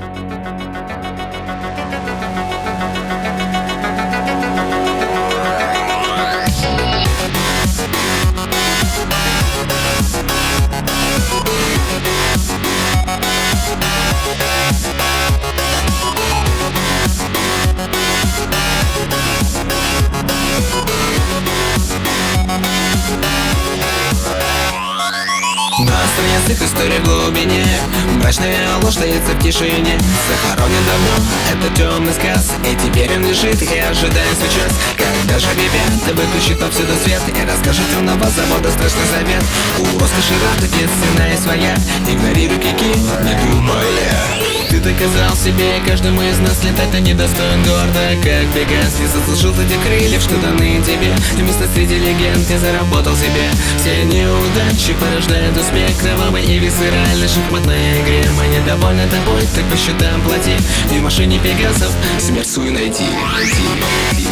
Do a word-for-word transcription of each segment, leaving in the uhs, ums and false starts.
Язык истории в глубине, мрачная ложь таится в тишине. Захоронен давно этот темный сказ, и теперь он лежит и ожидает свой час. Когда же бебе выключит повсюду свет и расскажет темного завода страшный завет. У роскоши рада цена и своя, игнорируй кики, не думая. Ты доказал себе и каждому из нас летать, а недостоин гордо, как Пегас. Не заслужил ты тех крыльев, что даны тебе, и место среди легенд не заработал себе. Все неудачи порождают успех, кровавый и висцеральной шахматной игре. Мы недовольны тобой, так по счетам плати, и в машине Пегасов смерть свою найти, найти, найти.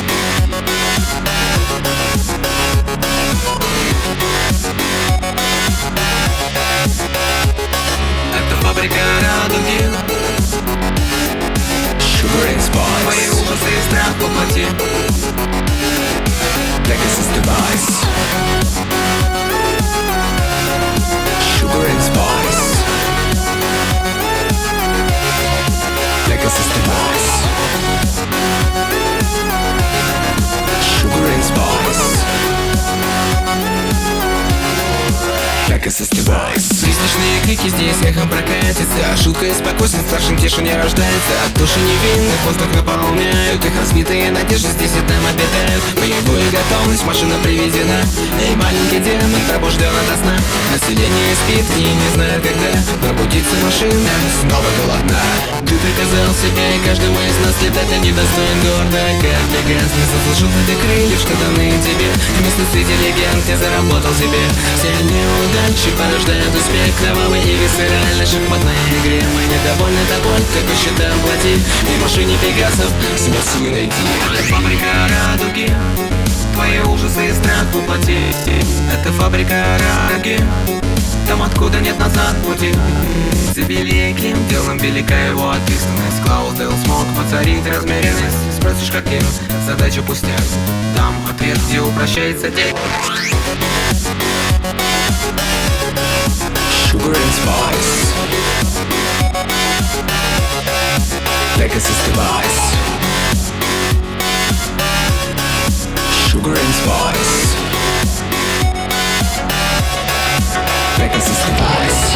Это фабрика радуги, Sugar and Spice. Твои ужасы и страх воплоти, Pegasus Device. Sugar and Spice, Pegasus Device. Sugar and Spice, Pegasus Device. Призрачные крики здесь эхом прокатятся, шутка и спокойствие в старшем тише не рождается. От души невинных воздух наполняют, их разбитые надежды здесь и там обитают. Боевую готовность машина приведена, и маленький демон пробужден ото сна. Население спит и не знает когда пробудится машина, снова голодна. Ты доказал себе и каждому из нас летать, а недостоин гордо, как Пегас. Не заслужил ты крыльев, что даны тебе, и место среди легенд не заработал себе. Все неудачи порождают успех, кровавый и висцеральной шахматной игре. Мы недовольны тобой, как по счетам плати, и в машине Пегасов смерть свою найти. Это фабрика радуги, твои ужасы и страх воплоти. Это фабрика радуги, там откуда нет назад пути. За великим делом велика его ответственность. Клаудел смог поцарить размеренность. Спросишь, каким, задача пустяк, там ответ, где упрощается день. Sugar and Spice, Pegasus Device. Sugar and Spice, Pegasus Device.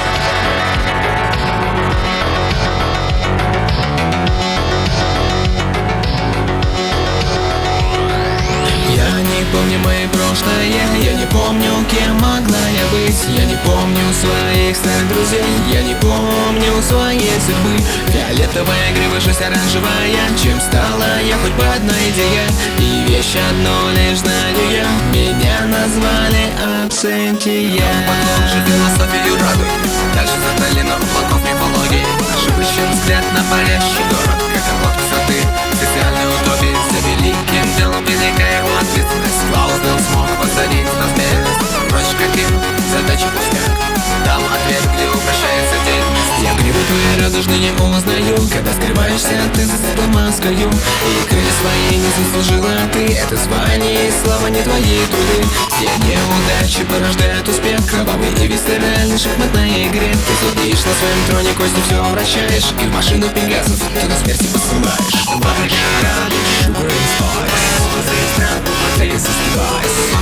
Я не помню мои прошлое, я не помню, кем могла я быть. Я не помню своих старых друзей, я не помню своей судьбы. Фиолетовая грива, жизнь оранжевая, чем стала я хоть бы одна идея. И вещь одно лишь знаю я, меня назвали абсентия. Продолжи философию радуги, дальше за долином облаков мифологии. Ошибочный взгляд на парящий город, как орлот высоты, специальной утопии. За великим делом велика его ответственность. Клаудел смог посадить размеренность. Прочь каким, задача пустяк, там ответ, где упрощается день. Я грибы твои радужные не узнаю, когда скрываешься ты за маскою. И крылья свои не заслужила ты, это звание и слава не твои труды. Все неудачи порождают успех, кровавый и висцеральный шахматной игре. Ты сидишь на своем троне, кости все вращаешь, и в машину Пегасов ты на смерти посылаешь. Sugar and Spice, Pegasus Device.